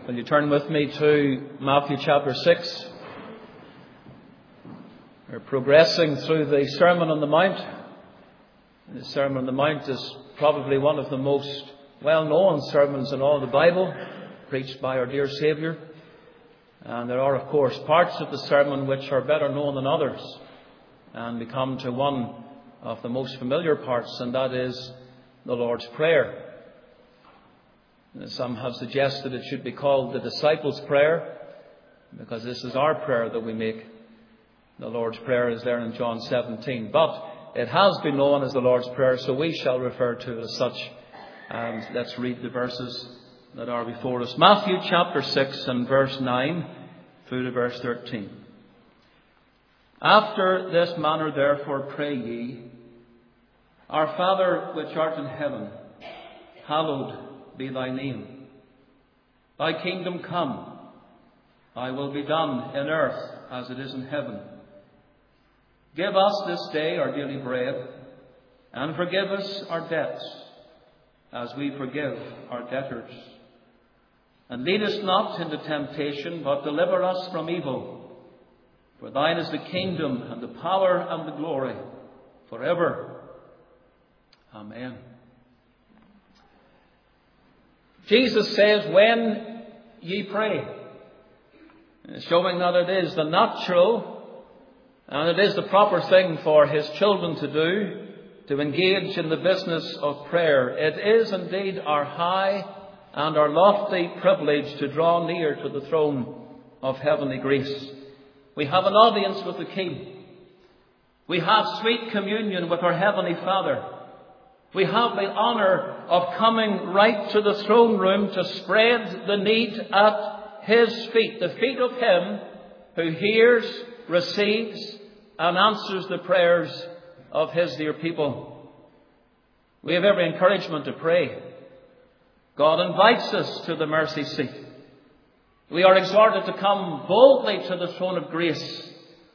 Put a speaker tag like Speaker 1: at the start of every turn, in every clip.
Speaker 1: Will you turn with me to Matthew chapter 6? We're progressing through the Sermon on the Mount. The Sermon on the Mount is probably one of the most well-known sermons in all the Bible, preached by our dear Saviour. And there are, of course, parts of the sermon which are better known than others. And we come to one of the most familiar parts, and that is the Lord's Prayer. Some have suggested it should be called the Disciples' Prayer, because this is our prayer that we make. The Lord's Prayer is there in John 17. But it has been known as the Lord's Prayer, so we shall refer to it as such. And let's read the verses that are before us. Matthew chapter 6 and verse 9 through to verse 13. After this manner therefore pray ye, Our Father which art in heaven, hallowed be thy name. Thy kingdom come, thy will be done in earth as it is in heaven. Give us this day our daily bread, and forgive us our debts, as we forgive our debtors. And lead us not into temptation, but deliver us from evil. For thine is the kingdom, and the power, and the glory, forever. Amen. Jesus says, when ye pray, showing that it is the natural and it is the proper thing for his children to do, to engage in the business of prayer. It is indeed our high and our lofty privilege to draw near to the throne of heavenly grace. We have an audience with the King. We have sweet communion with our Heavenly Father. We have the honour of coming right to the throne room to spread the need at his feet, the feet of him who hears, receives, and answers the prayers of his dear people. We have every encouragement to pray. God invites us to the mercy seat. We are exhorted to come boldly to the throne of grace.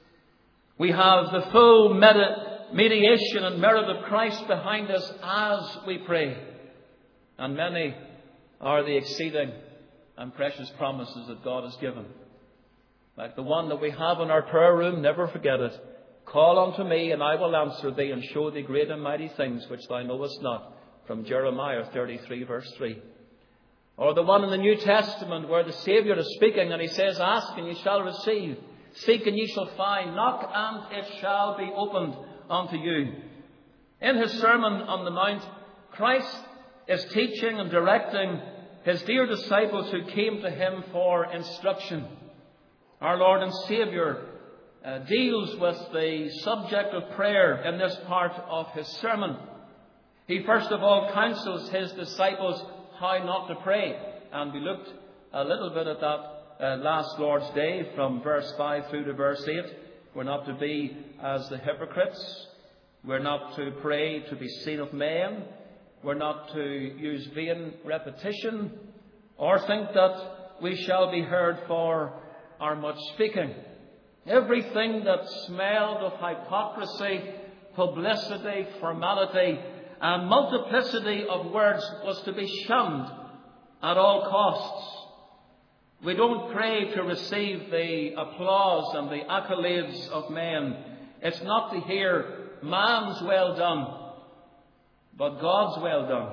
Speaker 1: We have the full mediation and merit of Christ behind us as we pray. And many are the exceeding and precious promises that God has given. Like the one that we have in our prayer room, never forget it. Call unto me, and I will answer thee, and show thee great and mighty things which thou knowest not. From Jeremiah 33 verse 3. Or the one in the New Testament where the Saviour is speaking and he says, Ask and ye shall receive. Seek and ye shall find. Knock and it shall be opened unto you. In his Sermon on the Mount, Christ is teaching and directing his dear disciples who came to him for instruction. Our Lord and Saviour deals with the subject of prayer in this part of his sermon. He first of all counsels his disciples how not to pray. And we looked a little bit at that last Lord's Day from verse 5 through to verse 8. We're not to be as the hypocrites. We're not to pray to be seen of men. We're not to use vain repetition or think that we shall be heard for our much speaking. Everything that smelled of hypocrisy, publicity, formality, and multiplicity of words was to be shunned at all costs. We don't pray to receive the applause and the accolades of men. It's not to hear man's well done, but God's well done.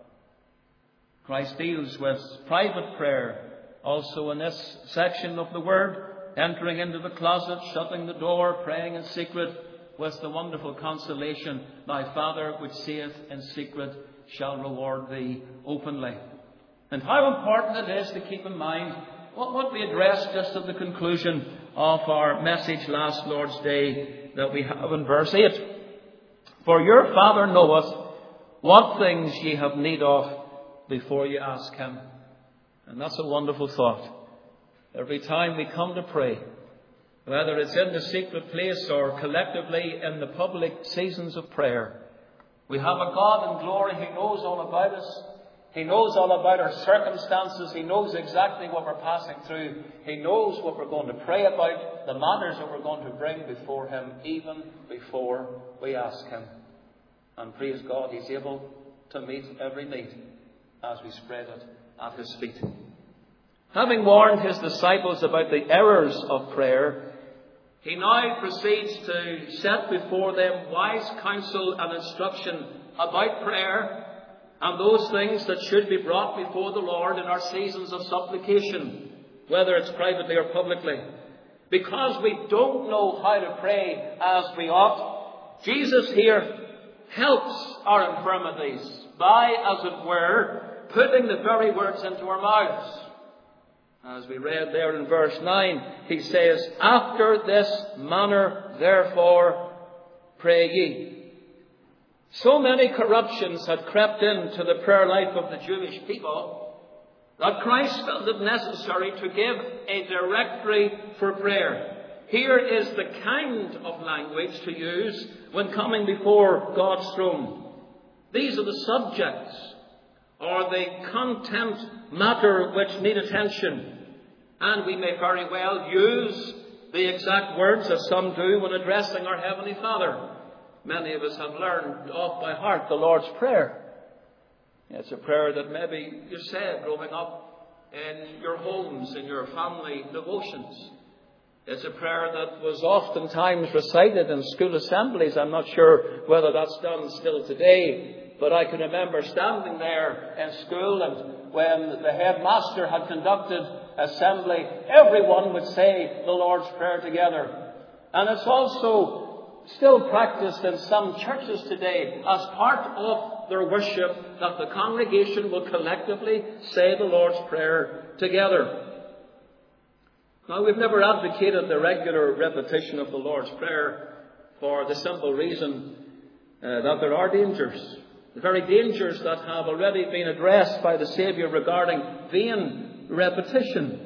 Speaker 1: Christ deals with private prayer also in this section of the Word, entering into the closet, shutting the door, praying in secret, with the wonderful consolation, Thy Father which seeth in secret shall reward thee openly. And how important it is to keep in mind what we addressed just at the conclusion of our message last Lord's Day that we have in verse 8. For your Father knoweth what things ye have need of before you ask him. And that's a wonderful thought. Every time we come to pray, whether it's in the secret place or collectively in the public seasons of prayer, we have a God in glory who knows all about us. He knows all about our circumstances. He knows exactly what we're passing through. He knows what we're going to pray about, the matters that we're going to bring before him, even before we ask him. And praise God, he's able to meet every need as we spread it at his feet. Having warned his disciples about the errors of prayer, he now proceeds to set before them wise counsel and instruction about prayer and those things that should be brought before the Lord in our seasons of supplication, whether it's privately or publicly. Because we don't know how to pray as we ought, Jesus here helps our infirmities by, as it were, putting the very words into our mouths. As we read there in verse 9, he says, "After this manner, therefore, pray ye." So many corruptions had crept into the prayer life of the Jewish people that Christ felt it necessary to give a directory for prayer. Here is the kind of language to use when coming before God's throne. These are the subjects or the content matter which need attention. And we may very well use the exact words, as some do, when addressing our Heavenly Father. Many of us have learned off by heart the Lord's Prayer. It's a prayer that maybe you said growing up in your homes, in your family devotions. It's a prayer that was oftentimes recited in school assemblies. I'm not sure whether that's done still today. But I can remember standing there in school, and when the headmaster had conducted assembly, everyone would say the Lord's Prayer together. And it's also still practiced in some churches today as part of their worship, that the congregation will collectively say the Lord's Prayer together. Now, we've never advocated the regular repetition of the Lord's Prayer for the simple reason that there are dangers. The very dangers that have already been addressed by the Saviour regarding vain repetition.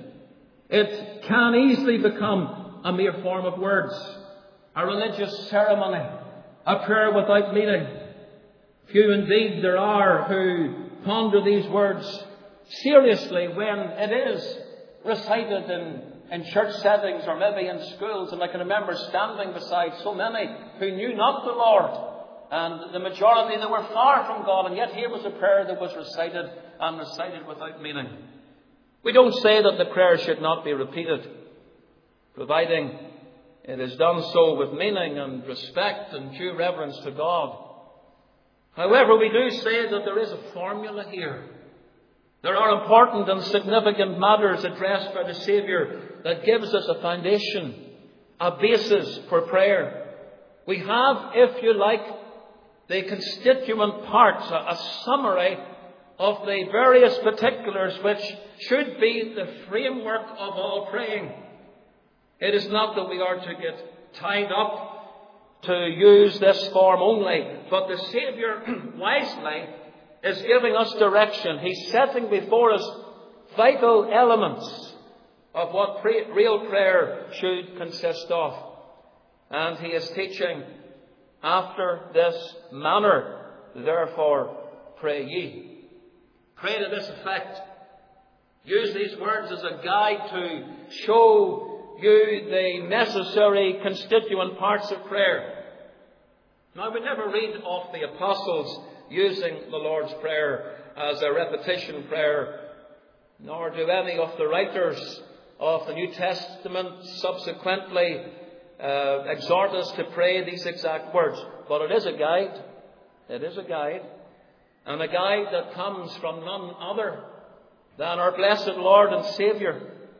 Speaker 1: It can easily become a mere form of words, a religious ceremony, a prayer without meaning. Few indeed there are who ponder these words seriously when it is recited in church settings or maybe in schools. And I can remember standing beside so many who knew not the Lord. And the majority, they were far from God, and yet here was a prayer that was recited and recited without meaning. We don't say that the prayer should not be repeated, providing it is done so with meaning and respect and due reverence to God. However, we do say that there is a formula here. There are important and significant matters addressed by the Saviour that gives us a foundation, a basis for prayer. We have, if you like, the constituent parts, a summary of the various particulars which should be the framework of all praying. It is not that we are to get tied up to use this form only, but the Saviour wisely is giving us direction. He's setting before us vital elements of what real prayer should consist of. And he is teaching, after this manner, therefore, pray ye. Pray to this effect. Use these words as a guide to show you the necessary constituent parts of prayer. Now, we never read of the apostles using the Lord's Prayer as a repetition prayer, nor do any of the writers of the New Testament subsequently exhort us to pray these exact words. But it is a guide. It is a guide. And a guide that comes from none other than our blessed Lord and Saviour.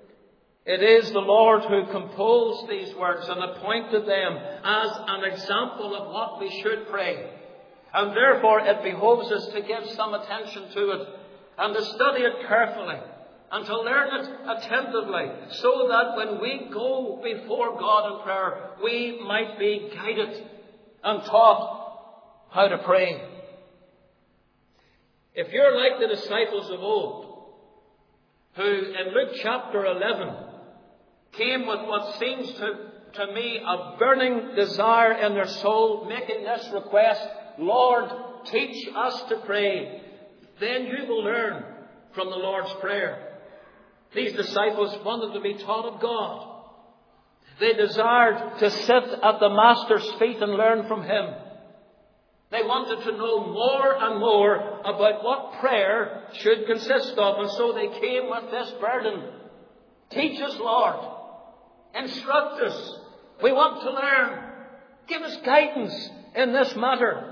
Speaker 1: It is the Lord who composed these words and appointed them as an example of what we should pray. And therefore it behoves us to give some attention to it and to study it carefully, and to learn it attentively, so that when we go before God in prayer, we might be guided and taught how to pray. If you're like the disciples of old, who in Luke chapter 11 came with what seems to me a burning desire in their soul, making this request, Lord, teach us to pray, then you will learn from the Lord's Prayer. These disciples wanted to be taught of God. They desired to sit at the Master's feet and learn from Him. They wanted to know more and more about what prayer should consist of. And so they came with this burden. Teach us, Lord. Instruct us. We want to learn. Give us guidance in this matter.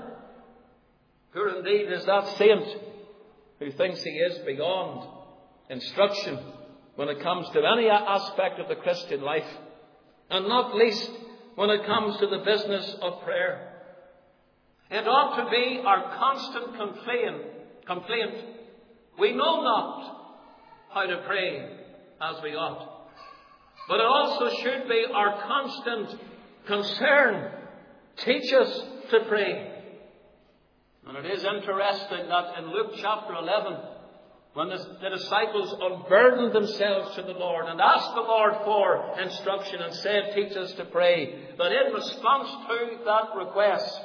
Speaker 1: Who indeed is that saint who thinks he is beyond instruction when it comes to any aspect of the Christian life, and not least when it comes to the business of prayer? It ought to be our constant complaint. We know not how to pray as we ought. But it also should be our constant concern. Teach us to pray. And it is interesting that in Luke chapter 11, when the disciples unburdened themselves to the Lord and asked the Lord for instruction and said, teach us to pray, that in response to that request,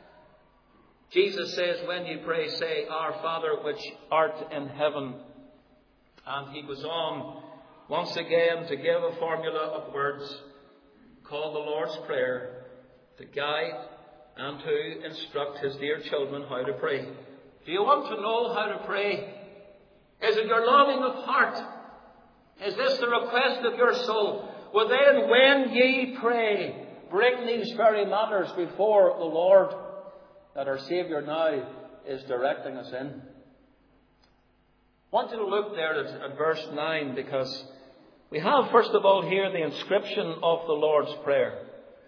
Speaker 1: Jesus says, when you pray, say, Our Father which art in heaven. And he goes on once again to give a formula of words called the Lord's Prayer to guide and to instruct his dear children how to pray. Do you want to know how to pray? Is it your longing of heart? Is this the request of your soul? Well then, when ye pray, bring these very matters before the Lord that our Saviour now is directing us in. I want you to look there at verse 9, because we have first of all here the inscription of the Lord's Prayer.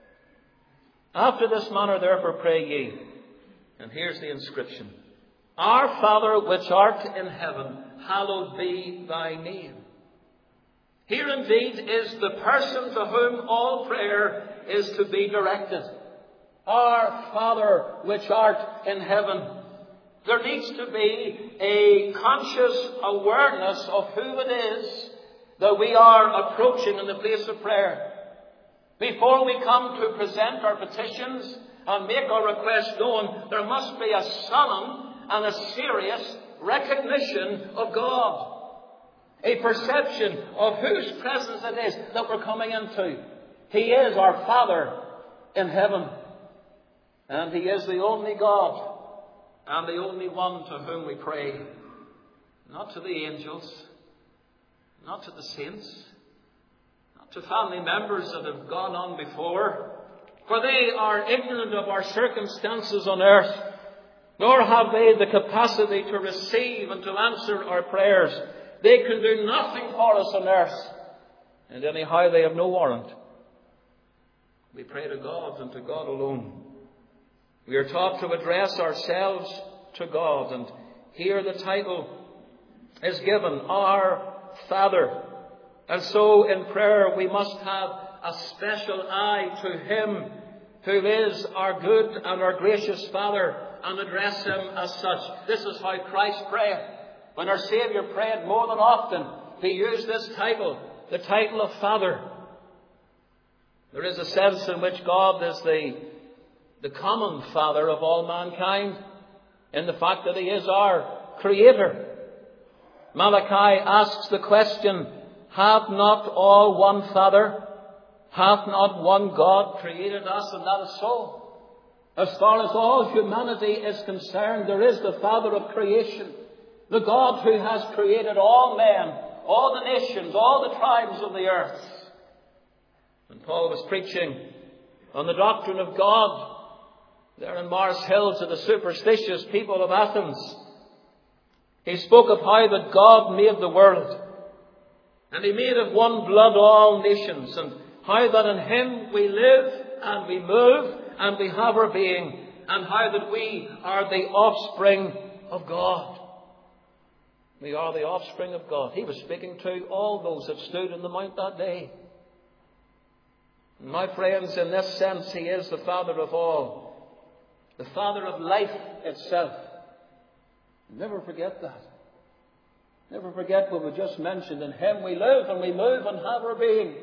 Speaker 1: After this manner therefore pray ye. And here's the inscription. Our Father which art in heaven, hallowed be thy name. Here indeed is the person to whom all prayer is to be directed. Our Father which art in heaven. There needs to be a conscious awareness of who it is that we are approaching in the place of prayer. Before we come to present our petitions and make our requests known, there must be a solemn and a serious recognition of God. A perception of whose presence it is that we're coming into. He is our Father in heaven. And He is the only God and the only one to whom we pray. Not to the angels, not to the saints, not to family members that have gone on before, for they are ignorant of our circumstances on earth, nor have they the capacity to receive and to answer our prayers. They can do nothing for us on earth, and anyhow they have no warrant. We pray to God and to God alone. We are taught to address ourselves to God, and here the title is given, Our Father. And so in prayer we must have a special eye to Him who is our good and our gracious Father, and address Him as such. This is how Christ prayed. When our Saviour prayed more than often, He used this title, the title of Father. There is a sense in which God is the common Father of all mankind, in the fact that He is our Creator. Malachi asks the question, hath not all one Father? Hath not one God created us? And that is so. As far as all humanity is concerned, there is the Father of creation, the God who has created all men, all the nations, all the tribes of the earth. When Paul was preaching on the doctrine of God there in Mars Hill to the superstitious people of Athens, he spoke of how that God made the world, and He made of one blood all nations, and how that in Him we live and we move and we have our being, and how that we are the offspring of God. We are the offspring of God. He was speaking to all those that stood in the mount that day. And my friends, in this sense, He is the Father of all. The Father of life itself. Never forget that. Never forget what we just mentioned. In Him we live and we move and have our being.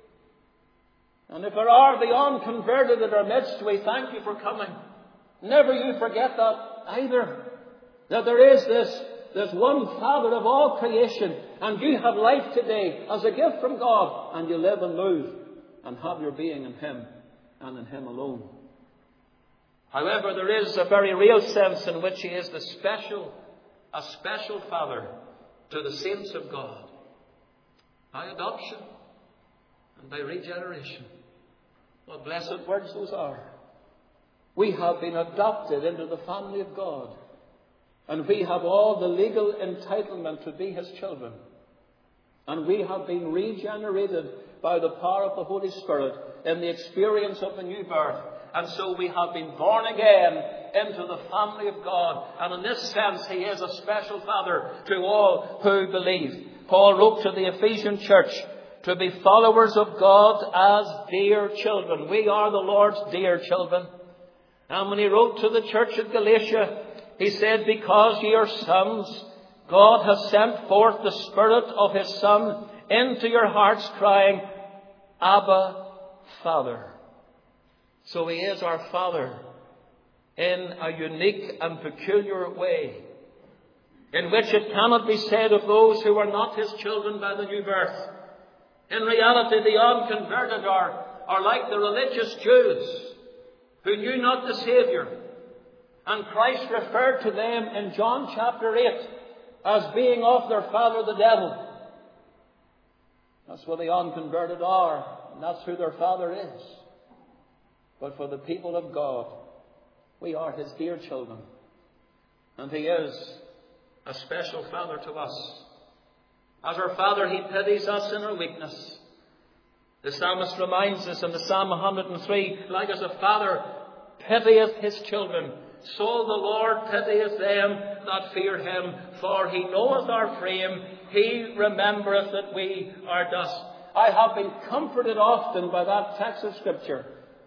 Speaker 1: And if there are the unconverted in our midst, we thank you for coming. Never you forget that either. That there is this one Father of all creation, and you have life today as a gift from God, and you live and move and have your being in Him and in Him alone. However, there is a very real sense in which he is a special Father to the saints of God. By adoption and by regeneration. What blessed words those are. We have been adopted into the family of God. And we have all the legal entitlement to be his children. And we have been regenerated by the power of the Holy Spirit in the experience of the new birth. And so we have been born again into the family of God. And in this sense, he is a special Father to all who believe. Paul wrote to the Ephesian church to be followers of God as dear children. We are the Lord's dear children. And when he wrote to the church at Galatia, he said, because ye are sons, God has sent forth the Spirit of his Son into your hearts, crying, Abba, Father. So he is our Father in a unique and peculiar way, in which it cannot be said of those who are not his children by the new birth. In reality, the unconverted are like the religious Jews who knew not the Saviour. And Christ referred to them in John chapter 8 as being of their father the devil. That's what the unconverted are, and that's who their father is. But for the people of God, we are his dear children. And he is a special Father to us. As our Father, he pities us in our weakness. The psalmist reminds us in the Psalm 103, like as a father pitieth his children, so the Lord pitieth them that fear him, for he knoweth our frame, he remembereth that we are dust. I have been comforted often by that text of Scripture,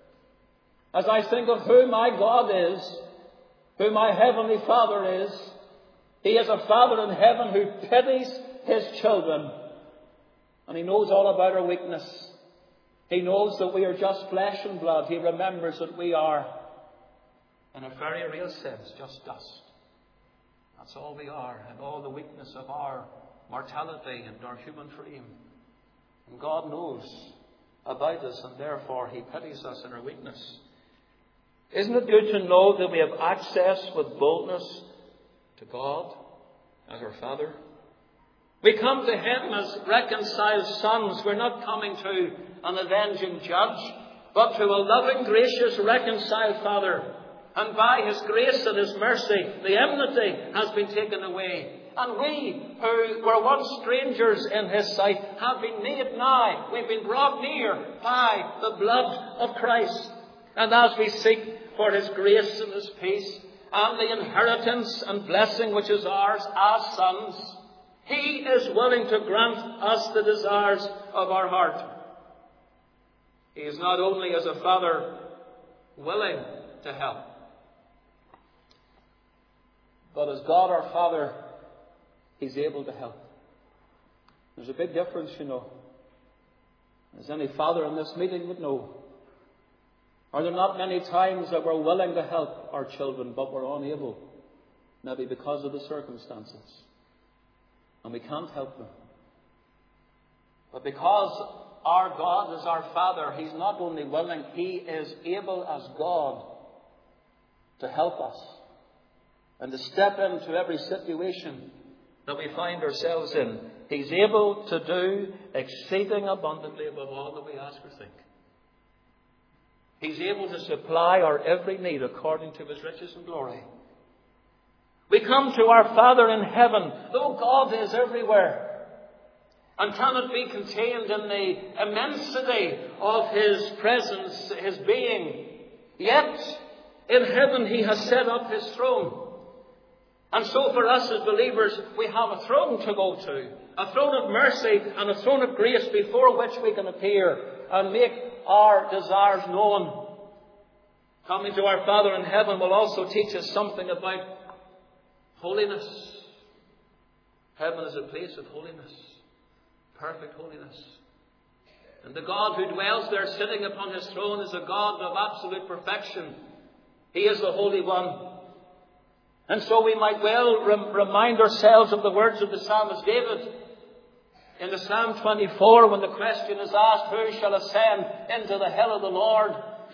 Speaker 1: as I think of who my God is, who my Heavenly Father is. He is a Father in heaven who pities his children, and he knows all about our weakness. He knows that we are just flesh and blood. He remembers that we are, in a very real sense, just dust. That's all we are, and all the weakness of our mortality and our human frame. And God knows about us, and therefore he pities us in our weakness. Isn't it good to know that we have access with boldness to God as our Father? We come to him as reconciled sons. We're not coming to an avenging judge, but to a loving, gracious, reconciled Father. And by his grace and his mercy, the enmity has been taken away. And we, who were once strangers in his sight, have been made nigh. We've been brought near by the blood of Christ. And as we seek for his grace and his peace, and the inheritance and blessing which is ours as sons, he is willing to grant us the desires of our heart. He is not only as a Father willing to help, but as God our Father, he's able to help. There's a big difference, you know. As any father in this meeting would know. Are there not many times that we're willing to help our children, but we're unable? Maybe because of the circumstances. And we can't help them. But because our God is our Father, he's not only willing, he is able as God to help us. And to step into every situation that we find ourselves in. He's able to do exceeding abundantly above all that we ask or think. He's able to supply our every need according to his riches and glory. We come to our Father in heaven, though God is everywhere, and cannot be contained in the immensity of his presence, his being. Yet, in heaven he has set up his throne. And so for us as believers, we have a throne to go to. A throne of mercy and a throne of grace before which we can appear and make our desires known. Coming to our Father in heaven will also teach us something about holiness. Heaven is a place of holiness. Perfect holiness. And the God who dwells there sitting upon his throne is a God of absolute perfection. He is the Holy One. And so we might well remind ourselves of the words of the psalmist David in the Psalm 24 when the question is asked, who shall ascend into the hill of the Lord?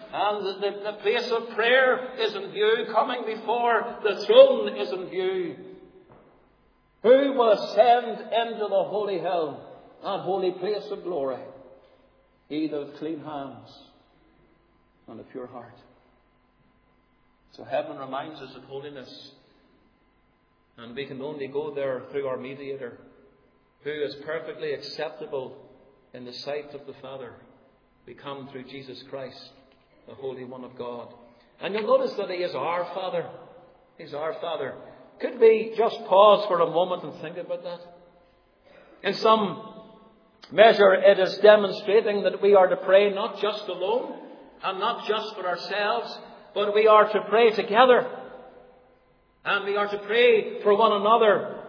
Speaker 1: And the place of prayer is in view. Coming before the throne is in view. Who will ascend into the holy hill, that holy place of glory? He that hath clean hands and a pure heart. So heaven reminds us of holiness. And we can only go there through our mediator, who is perfectly acceptable in the sight of the Father. We come through Jesus Christ, the Holy One of God. And you'll notice that He is our Father. He's our Father. Could we just pause for a moment and think about that? In some measure, it is demonstrating that we are to pray not just alone and not just for ourselves, but we are to pray together. And we are to pray for one another,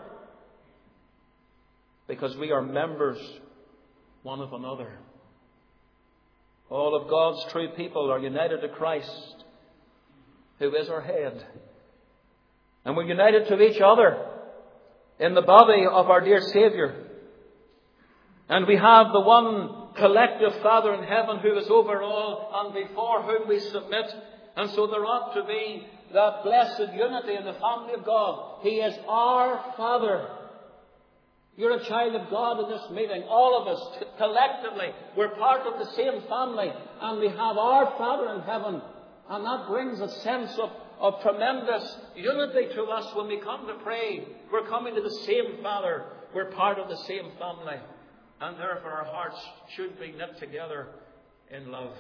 Speaker 1: because we are members one of another. All of God's true people are united to Christ, who is our head. And we're united to each other in the body of our dear Saviour. And we have the one collective Father in heaven who is over all and before whom we submit. And so there ought to be that blessed unity in the family of God. He is our Father. You're a child of God in this meeting. All of us collectively, we're part of the same family. And we have our Father in heaven. And that brings a sense of tremendous unity to us when we come to pray. We're coming to the same Father. We're part of the same family. And therefore our hearts should be knit together in love.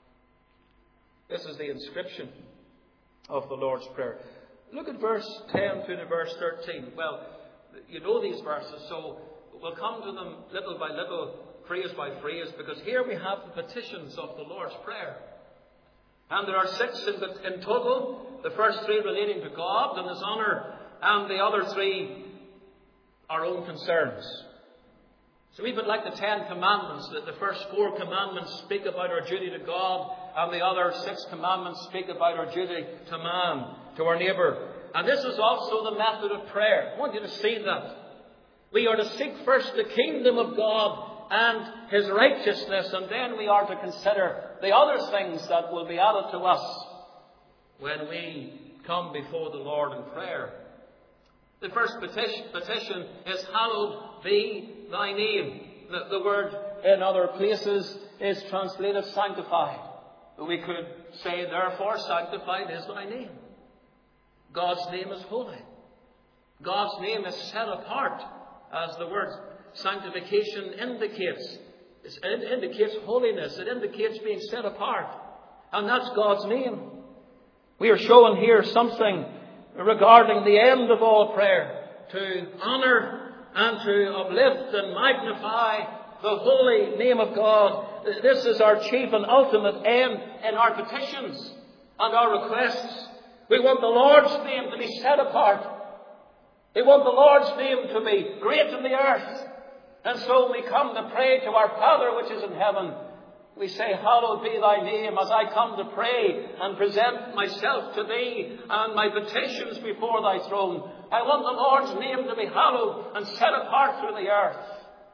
Speaker 1: This is the inscription of the Lord's Prayer. Look at verse 10 through to verse 13. Well, you know these verses, so we'll come to them little by little, phrase by phrase, because here we have the petitions of the Lord's Prayer. And there are 6 in total. The first 3 relating to God and His honour, and the other 3 our own concerns. So even like the 10 Commandments, that the first 4 commandments speak about our duty to God, and the other 6 commandments speak about our duty to man, to our neighbour. And this is also the method of prayer. I want you to see that. We are to seek first the kingdom of God and His righteousness, and then we are to consider the other things that will be added to us when we come before the Lord in prayer. The first petition is, hallowed be thy name. The word in other places is translated sanctified. We could say, therefore, sanctified is thy name. God's name is holy. God's name is set apart, as the word sanctification indicates. It indicates holiness. It indicates being set apart. And that's God's name. We are showing here something regarding the end of all prayer, to honour and to uplift and magnify the holy name of God. This is our chief and ultimate aim in our petitions and our requests. We want the Lord's name to be set apart. We want the Lord's name to be great in the earth. And so we come to pray to our Father which is in heaven. We say, hallowed be thy name, as I come to pray and present myself to thee and my petitions before thy throne. I want the Lord's name to be hallowed and set apart through the earth.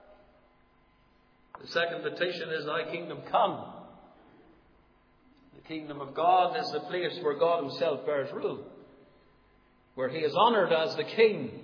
Speaker 1: The second petition is, thy kingdom come. The kingdom of God is the place where God Himself bears rule, where He is honoured as the King.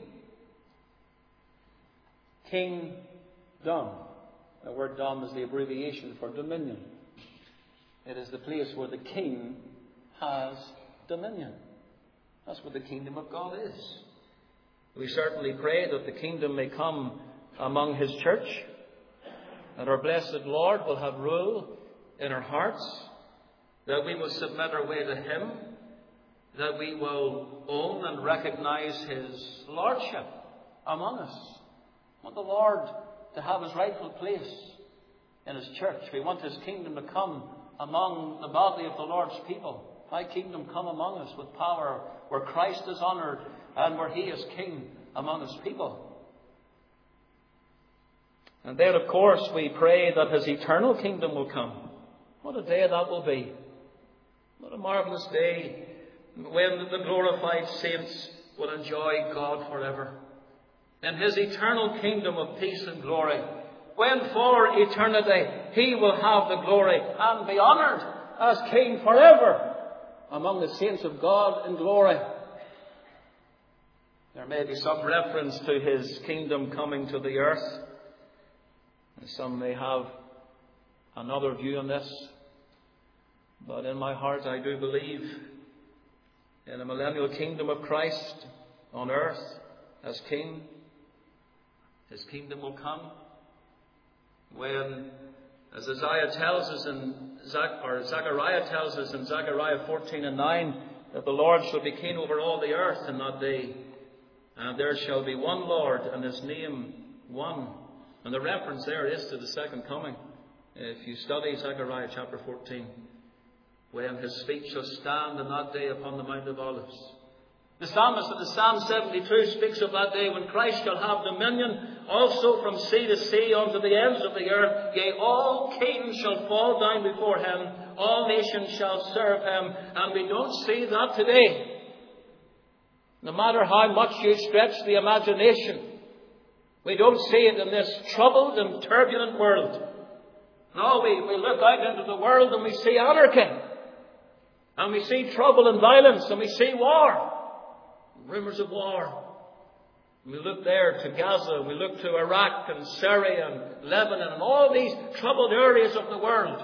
Speaker 1: Kingdom. The word dom is the abbreviation for dominion. It is the place where the King has dominion. That's what the kingdom of God is. We certainly pray that the kingdom may come among His church, that our blessed Lord will have rule in our hearts, that we will submit our way to Him, that we will own and recognize His lordship among us. We want the Lord to have His rightful place in His church. We want His kingdom to come among the body of the Lord's people. Thy kingdom come among us with power, where Christ is honoured and where He is King among His people. And then, of course, we pray that His eternal kingdom will come. What a day that will be. What a marvellous day when the glorified saints will enjoy God forever. In His eternal kingdom of peace and glory, when for eternity He will have the glory and be honoured as King forever among the saints of God in glory. There may be some reference to his kingdom coming to the earth. And some may have another view on this. But in my heart I do believe in a millennial kingdom of Christ on earth as King. His kingdom will come when, as Isaiah tells us Zechariah tells us in Zechariah 14:9, that the Lord shall be king over all the earth in that day. And there shall be one Lord, and his name one. And the reference there is to the second coming. If you study Zechariah chapter 14, when his feet shall stand in that day upon the Mount of Olives. The psalmist in the Psalm 72 speaks of that day when Christ shall have dominion also from sea to sea unto the ends of the earth. Yea, all kings shall fall down before him. All nations shall serve him. And we don't see that today. No matter how much you stretch the imagination, we don't see it in this troubled and turbulent world. No, we look out into the world and we see anarchy. And we see trouble and violence. And we see war. Rumours of war. We look there to Gaza. We look to Iraq and Syria and Lebanon and all these troubled areas of the world.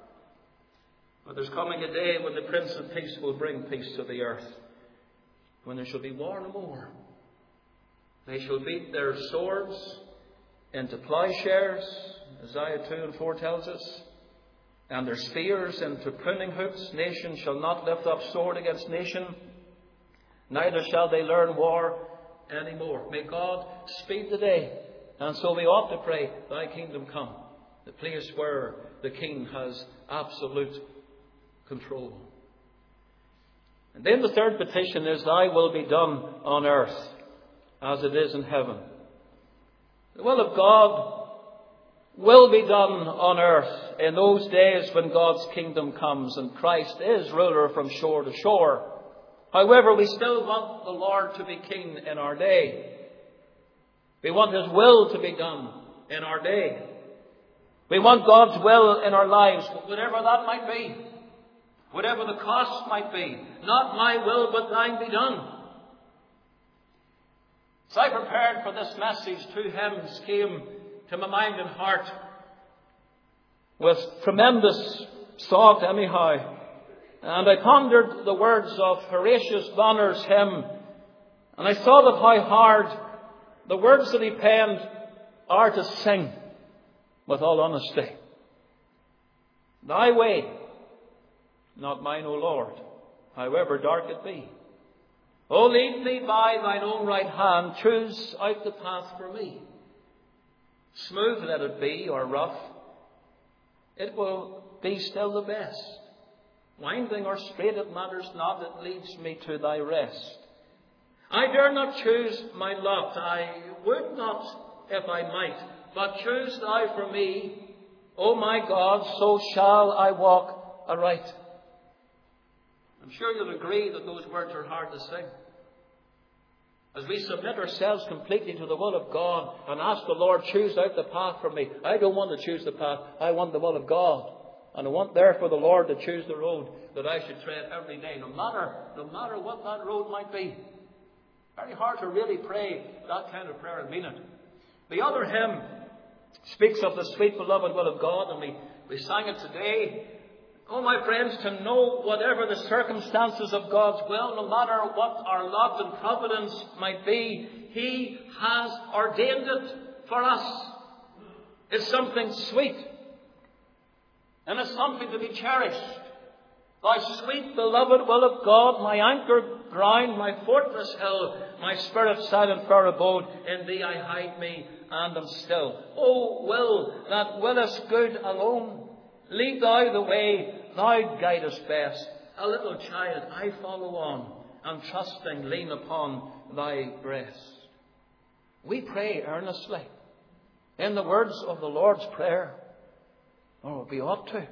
Speaker 1: But there's coming a day when the Prince of Peace will bring peace to the earth. When there shall be war no more. They shall beat their swords into plowshares, Isaiah 2:4 tells us, and their spears into pruning hooks. Nation shall not lift up sword against nation, neither shall they learn war any more. May God speed the day. And so we ought to pray, thy kingdom come, the place where the King has absolute control. And then the third petition is, thy will be done on earth as it is in heaven. The will of God will be done on earth in those days when God's kingdom comes and Christ is ruler from shore to shore. However, we still want the Lord to be King in our day. We want his will to be done in our day. We want God's will in our lives, whatever that might be. Whatever the cost might be. Not my will, but thine be done. As I prepared for this message, two hymns came to my mind and heart with tremendous thought anyhow. And I pondered the words of Horatius Bonner's hymn. And I thought of how hard the words that he penned are to sing with all honesty. Thy way, not mine, O Lord, however dark it be. O lead me by thine own right hand, choose out the path for me. Smooth let it be, or rough, it will be still the best. Winding or straight it matters not, it leads me to thy rest. I dare not choose my lot, I would not if I might, but choose thou for me, O my God, so shall I walk aright. I'm sure you'll agree that those words are hard to sing. As we submit ourselves completely to the will of God and ask the Lord, choose out the path for me. I don't want to choose the path. I want the will of God. And I want therefore the Lord to choose the road that I should tread every day, no matter what that road might be. Very hard to really pray that kind of prayer and mean it. The other hymn speaks of the sweet beloved will of God, and we sang it today. Oh, my friends, to know whatever the circumstances of God's will, no matter what our lot and providence might be, he has ordained it for us. It's something sweet. And it's something to be cherished. Thy sweet beloved will of God, my anchored ground, my fortress hill, my spirit's silent fair abode, in thee I hide me and am still. O will that willest good alone, lead thou the way, thou guidest best. A little child, I follow on, and trusting lean upon thy breast. We pray earnestly in the words of the Lord's Prayer, or we ought to.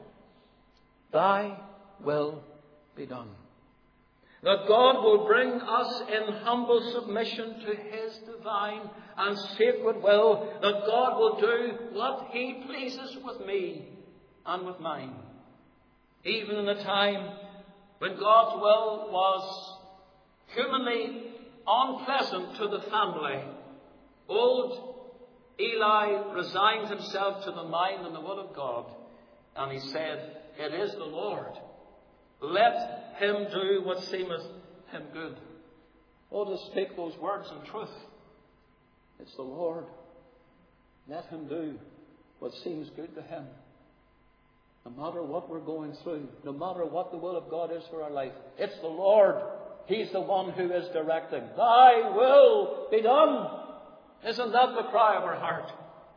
Speaker 1: Thy will be done. That God will bring us in humble submission to his divine and sacred will. That God will do what he pleases with me and with mine. even in a time when God's will was humanly unpleasant to the family, old Eli resigned himself to the mind and the will of God, and he said, "It is the Lord. Let him do what seemeth him good." Oh, to speak those words in truth. It's the Lord. Let him do what seems good to him. No matter what we're going through, no matter what the will of God is for our life, it's the Lord. He's the one who is directing. Thy will be done. Isn't that the cry of our heart?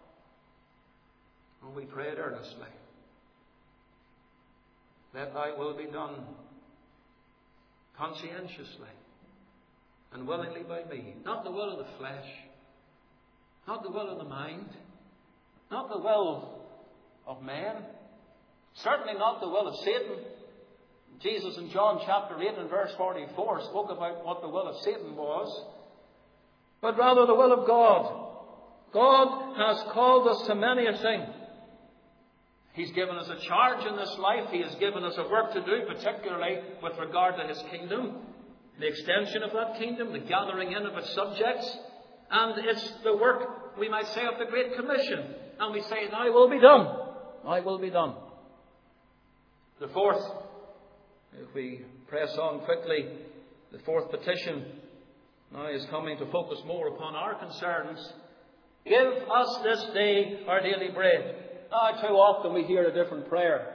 Speaker 1: And we pray it earnestly. Let thy will be done conscientiously and willingly by me. Not the will of the flesh, not the will of the mind, not the will of men, certainly not the will of Satan. Jesus in John chapter 8 and verse 44 spoke about what the will of Satan was, but rather the will of God. God has called us to many a thing. He's given us a charge in this life. He has given us a work to do, particularly with regard to his kingdom, the extension of that kingdom, the gathering in of its subjects. And it's the work, we might say, of the Great Commission. And we say, thy will be done. Thy will be done. The fourth, if we press on quickly, the fourth petition now is coming to focus more upon our concerns. Give us this day our daily bread. Now, too often we hear a different prayer.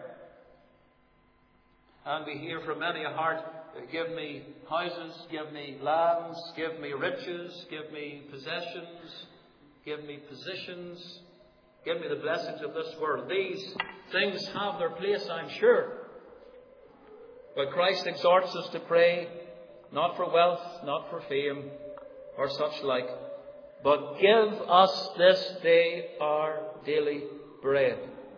Speaker 1: And we hear from many a heart, give me houses, give me lands, give me riches, give me possessions, give me positions, give me the blessings of this world. These things have their place, I'm sure. But Christ exhorts us to pray not for wealth, not for fame, or such like, but give us this day our daily bread.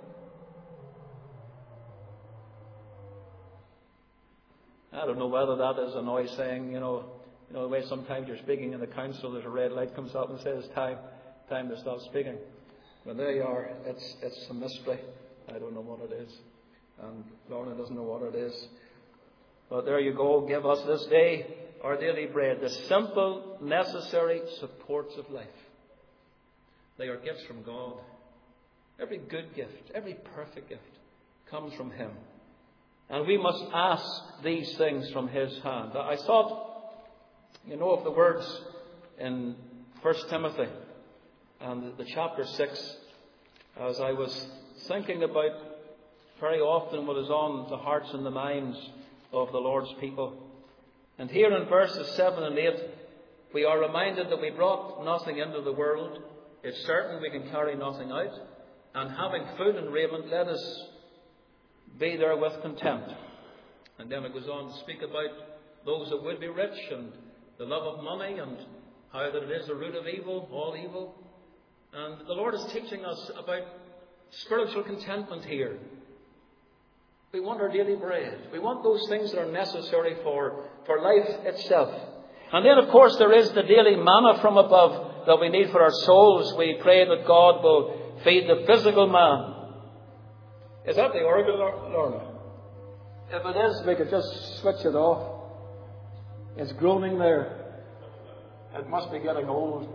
Speaker 1: I don't know whether that is a noise saying, you know the way sometimes you're speaking in the council, there's a red light comes up and says time to stop speaking. Well, there you are. It's a mystery. I don't know what it is, and Lorna doesn't know what it is. But there you go. Give us this day our daily bread. The simple, necessary supports of life. They are gifts from God. Every good gift, every perfect gift comes from him. And we must ask these things from his hand. I thought, of the words in 1 Timothy and the chapter 6, as I was thinking about very often what is on the hearts and the minds of the Lord's people. And here in verses 7 and 8, we are reminded that we brought nothing into the world. It's certain we can carry nothing out. And having food and raiment, let us be there with contempt. And then it goes on to speak about those that would be rich and the love of money and how that it is the root of evil, all evil. And the Lord is teaching us about spiritual contentment here. We want our daily bread. We want those things that are necessary for life itself. And then, of course, there is the daily manna from above that we need for our souls. We pray that God will feed the physical man. Is that the organ, Lorna? If it is, we could just switch it off. It's groaning there. It must be getting old.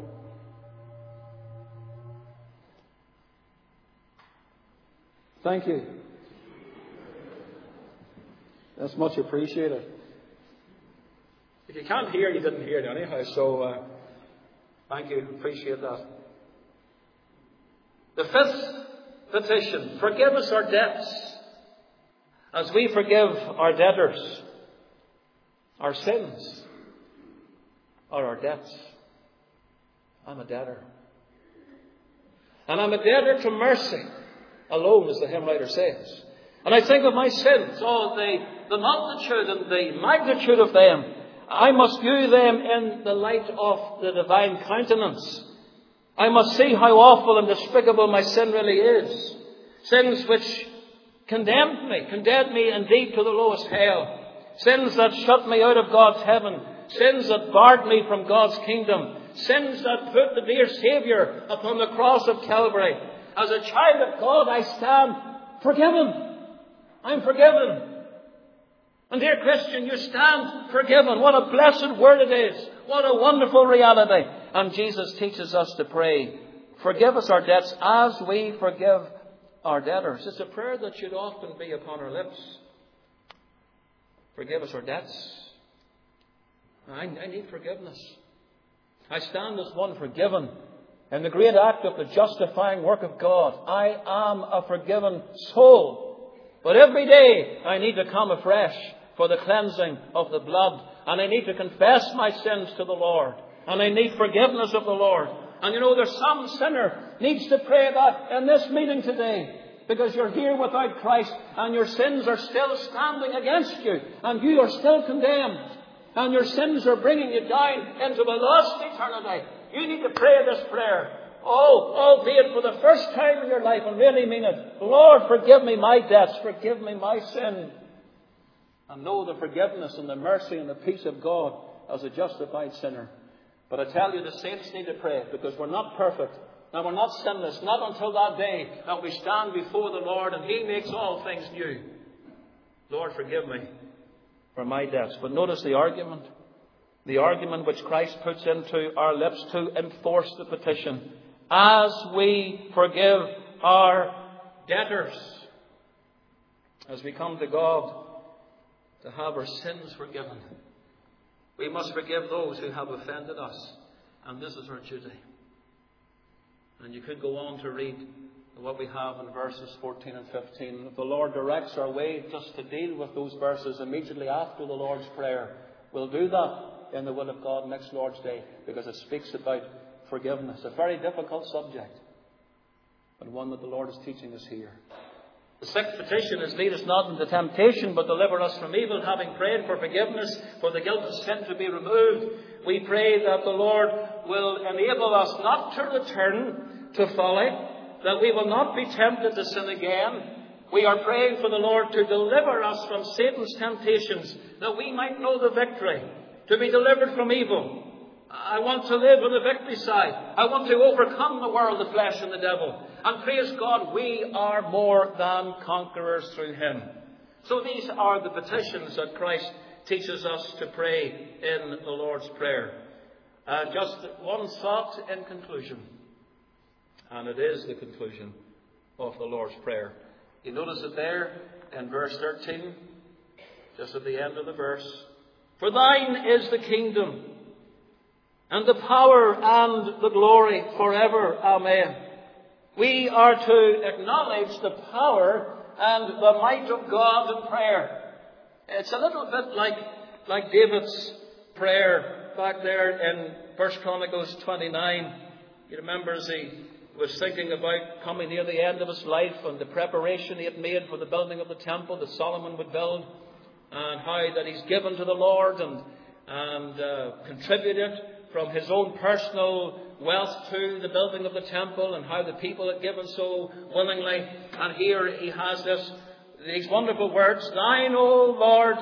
Speaker 1: Thank you. That's much appreciated. If you can't hear, you didn't hear it anyhow. So, thank you. Appreciate that. The fifth petition, forgive us our debts as we forgive our debtors. Our sins are our debts. I'm a debtor. And I'm a debtor to mercy alone, as the hymn writer says. And I think of my sins, the multitude and the magnitude of them. I must view them in the light of the divine countenance. I must see how awful and despicable my sin really is. Sins which condemned me indeed to the lowest hell. Sins that shut me out of God's heaven. Sins that barred me from God's kingdom. Sins that put the dear Saviour upon the cross of Calvary. As a child of God, I stand forgiven. I'm forgiven. And dear Christian, you stand forgiven. What a blessed word it is. What a wonderful reality. And Jesus teaches us to pray, forgive us our debts as we forgive our debtors. It's a prayer that should often be upon our lips. Forgive us our debts. I need forgiveness. I stand as one forgiven in the great act of the justifying work of God. I am a forgiven soul. But every day I need to come afresh for the cleansing of the blood. And I need to confess my sins to the Lord. And I need forgiveness of the Lord. And you know, there's some sinner needs to pray that in this meeting today. Because you're here without Christ and your sins are still standing against you. And you are still condemned. And your sins are bringing you down into a lost eternity. You need to pray this prayer. Oh, albeit for the first time in your life, and really mean it. Lord, forgive me my debts. Forgive me my sin. And know the forgiveness and the mercy and the peace of God as a justified sinner. But I tell you, the saints need to pray because we're not perfect. Now, we're not sinless. Not until that day that we stand before the Lord and He makes all things new. Lord, forgive me for my debts. But notice the argument. The argument which Christ puts into our lips to enforce the petition. As we forgive our debtors. As we come to God to have our sins forgiven, we must forgive those who have offended us. And this is our duty. And you could go on to read what we have in verses 14 and 15. If the Lord directs our way just to deal with those verses immediately after the Lord's Prayer, we'll do that in the will of God next Lord's Day, because it speaks about forgiveness. A very difficult subject, but one that the Lord is teaching us here. The sixth petition is, lead us not into temptation, but deliver us from evil. Having prayed for forgiveness, for the guilt of sin to be removed, we pray that the Lord will enable us not to return to folly, that we will not be tempted to sin again. We are praying for the Lord to deliver us from Satan's temptations, that we might know the victory, to be delivered from evil. I want to live on the victory side. I want to overcome the world, the flesh and the devil. And praise God, we are more than conquerors through Him. So these are the petitions that Christ teaches us to pray in the Lord's Prayer. Just one thought in conclusion. And it is the conclusion of the Lord's Prayer. You notice it there in verse 13, just at the end of the verse. For thine is the kingdom, and the power and the glory forever. Amen. We are to acknowledge the power and the might of God in prayer. It's a little bit like David's prayer back there in 1 Chronicles 29. You remember as he was thinking about coming near the end of his life and the preparation he had made for the building of the temple that Solomon would build, and how that he's given to the Lord and contributed from his own personal wealth to the building of the temple, and how the people had given so willingly. And here he has these wonderful words. Thine, O Lord,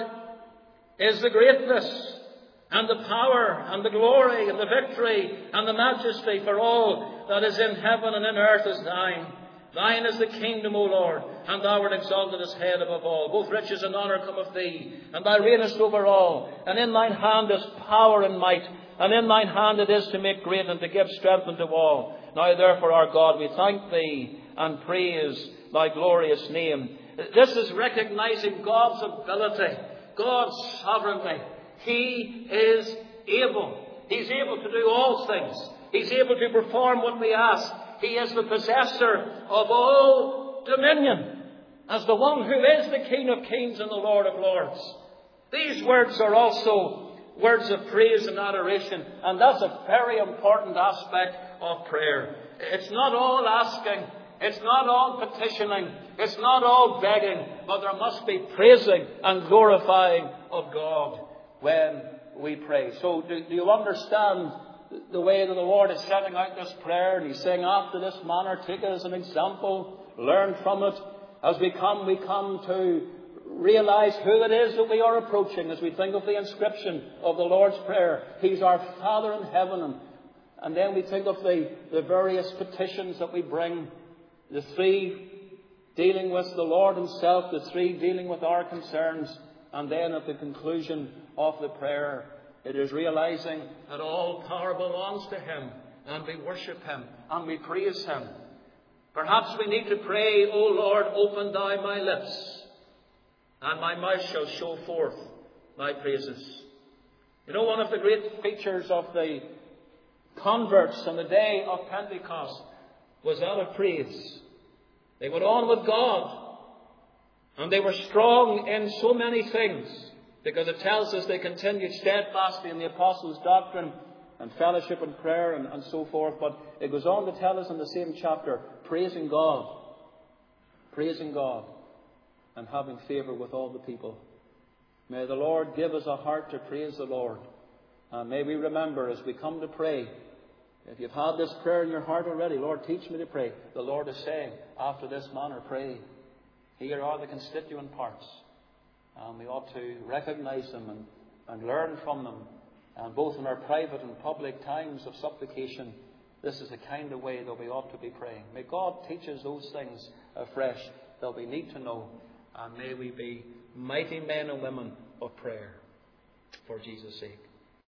Speaker 1: is the greatness and the power and the glory and the victory and the majesty, for all that is in heaven and in earth is thine. Thine is the kingdom, O Lord, and thou art exalted as head above all. Both riches and honour come of thee, and thou reignest over all. And in thine hand is power and might, and in thine hand it is to make great and to give strength unto all. Now therefore, our God, we thank thee and praise thy glorious name. This is recognizing God's ability, God's sovereignty. He is able. He's able to do all things. He's able to perform what we ask. He is the possessor of all dominion, as the one who is the King of kings and the Lord of lords. These words are also words of praise and adoration, and that's a very important aspect of prayer. It's not all asking, it's not all petitioning, it's not all begging, but there must be praising and glorifying of God when we pray. So do you understand the way that the Lord is setting out this prayer? And He's saying, after this manner, take it as an example, learn from it. As we come to realize who it is that we are approaching as we think of the inscription of the Lord's Prayer. He's our Father in heaven. And then we think of the various petitions that we bring. The three dealing with the Lord Himself, the three dealing with our concerns. And then at the conclusion of the prayer, it is realizing that all power belongs to Him, and we worship Him, and we praise Him. Perhaps we need to pray, O Lord, open Thou my lips, and my mouth shall show forth Thy praises. You know, one of the great features of the converts on the day of Pentecost was that of praise. They went on with God, and they were strong in so many things, because it tells us they continued steadfastly in the apostles' doctrine and fellowship and prayer and so forth. But it goes on to tell us in the same chapter, praising God, and having favour with all the people. May the Lord give us a heart to praise the Lord. And may we remember as we come to pray, if you've had this prayer in your heart already, Lord, teach me to pray. The Lord is saying, after this manner, pray. Here are the constituent parts. And we ought to recognize them and learn from them. And both in our private and public times of supplication, this is the kind of way that we ought to be praying. May God teach us those things afresh that we need to know. And may we be mighty men and women of prayer for Jesus' sake.